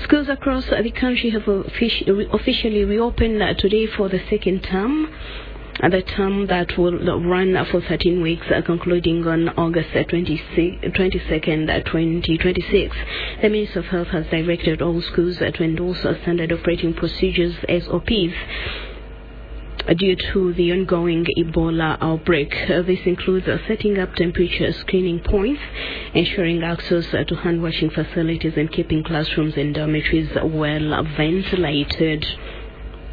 Schools across the country have officially reopened today for the second term. The term that will run for 13 weeks, concluding on August 22nd, 2026. The Minister of Health has directed all schools to endorse standard operating procedures (SOPs) due to the ongoing Ebola outbreak. This includes setting up temperature screening points, ensuring access to hand washing facilities, and keeping classrooms and dormitories well ventilated.